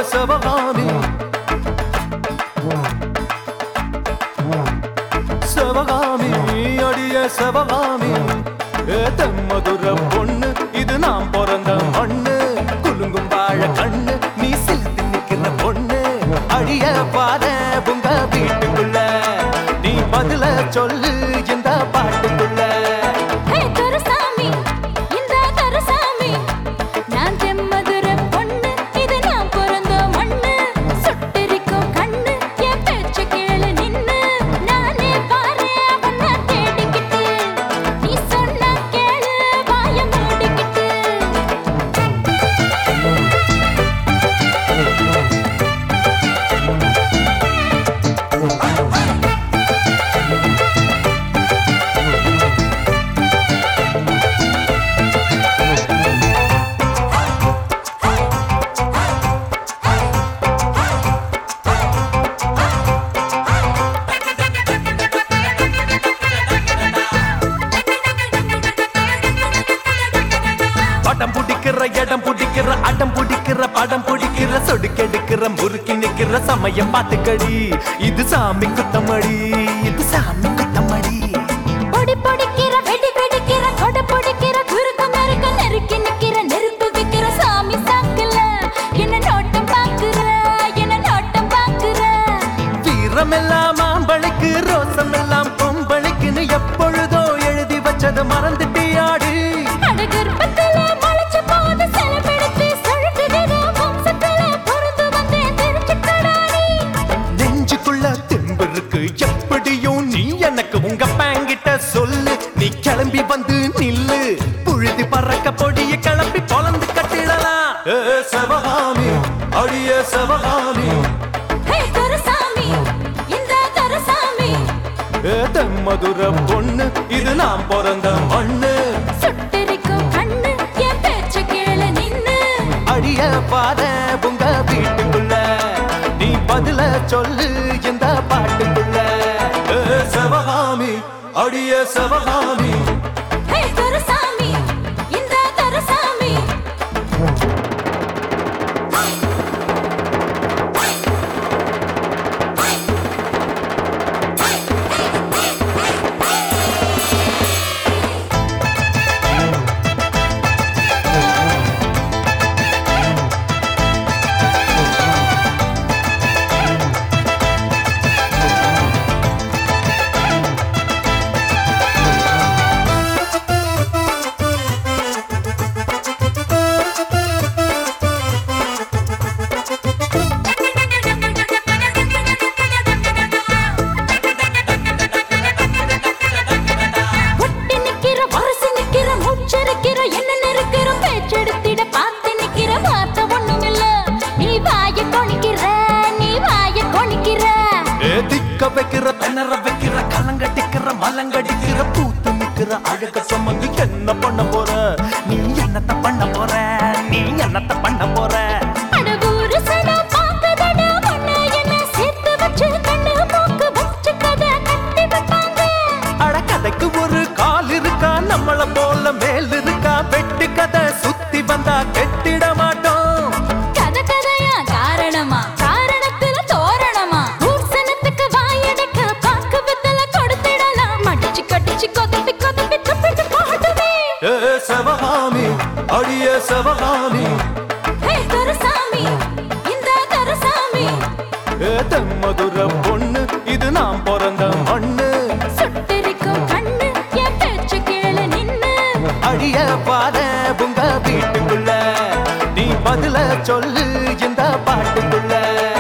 சிவகாமி சிவகாமி அடிய சிவகாமி தெம்மதுர பொண்ணு இது நாம் பிறந்த மண்ணு குலுங்கும் வாழ கண்ணு நீ சிலுத்து நிக்கிற பொண்ணு அடிய பாத உங்க வீட்டுக்குள்ள நீ பதில சொல்லு இந்த பாட்டுக்குள்ள படம் பிடிக்கிற இடம் பிடிக்கிற அடம் பிடிக்கிற படம் பிடிக்கிற சொடுக்கெடுக்கிற முறுக்கி நிக்கிற சமயம் பார்த்துக்கடி இது சாமி குத்தமடி இது சாமி குத்தமடி பொடி பொடிக்கிற வெடி வெடிக்கிற கொடை பொடிக்கிற குறுக்க நறுக்க நெருக்கி நிக்கிற நெருப்பு வைக்கிற சாமி சாக்கல என்ன நோட்டம் பாக்குற என்ன நோட்டம் பாக்குற வீரமெல்லாம் ஆம்பளைக்கு ரோசம் எல்லாம் பொம்பளைக்குன்னு எப்பொழுதோ எழுதி வச்சதை மறந்துட்டியாடி அடகர்ப்பத்துல முளைச்ச போது செலவெடுத்து சொல்லுகிற வம்சத்துல பொருந்து வந்தேன் தெரிஞ்சுக்கடாடி நெஞ்சுக்குள்ள தெம்பு இருக்கு எப்படியும் நீ எனக்கு உங்க பேங்கிட்ட சொல்லு நீ கிளம்பி வந்து நில்லு புழுதி பறக்க பொடிய கிளம்பி பொலந்து கட்டிடலாம் சிவகாமி அடிய சிவகாமி துரசாமி இந்த துரசாமி தெம்மதுர பொண்ணு இது நாம் பிறந்த மண்ணு சுட்டெரிக்கும் கண்ணு என் பேச்ச கேள நின்னு அடிய பாத உங்க வீட்டுக்குள்ள நீ பதில சொல்லு இந்த பாட்டுக்குள்ள சிவகாமி அடிய சிவகாமி துரசாமி இந்த துரசாமி வைக்கிற திணற வைக்கிற கலங்கடிக்கிற மலங்கடிக்கிற பூத்து நிக்கிற அழக சம்மந்து என்ன பண்ண போற நீ என்னத்த பண்ண போற நீ என்னத்த பண்ண போற அடவூரு சடா பாக்கதடா ஒண்ணு என்ன சேர்த்து வச்சு கண்ணு மூக்கு வச்சு கதை கட்டி வைப்பாங்க அட கதைக்கு ஒரு கால் இருக்கா நம்மள போல மேல் இருக்கா வெட்டு கதை சுத்தி வந்தா கெட்டிட மாட்டோம் கதை கதையா காரணமா காரணத்துல தோரணமா ஊர்சனத்துக்கு வாயடைக்க பாக்கு வித்தல கொடுத்திடலாம் மடிச்சு கட்டிச்சு கொதப்பி கொதப்பி துப்பிட்டு போடுவே சிவகாமி அடிய சிவகாமி துரசாமி இந்த துரசாமி தெம்மதுர பொண்ணு இது நாம் பிறந்த மண்ணு சுட்டெரிக்கும் கண்ணு என் பேச்ச கேள நின்னு அடிய பாத உங்க வீட்டுக்குள்ள நீ பதில சொல்லு இந்த பாட்டுக்குள்ள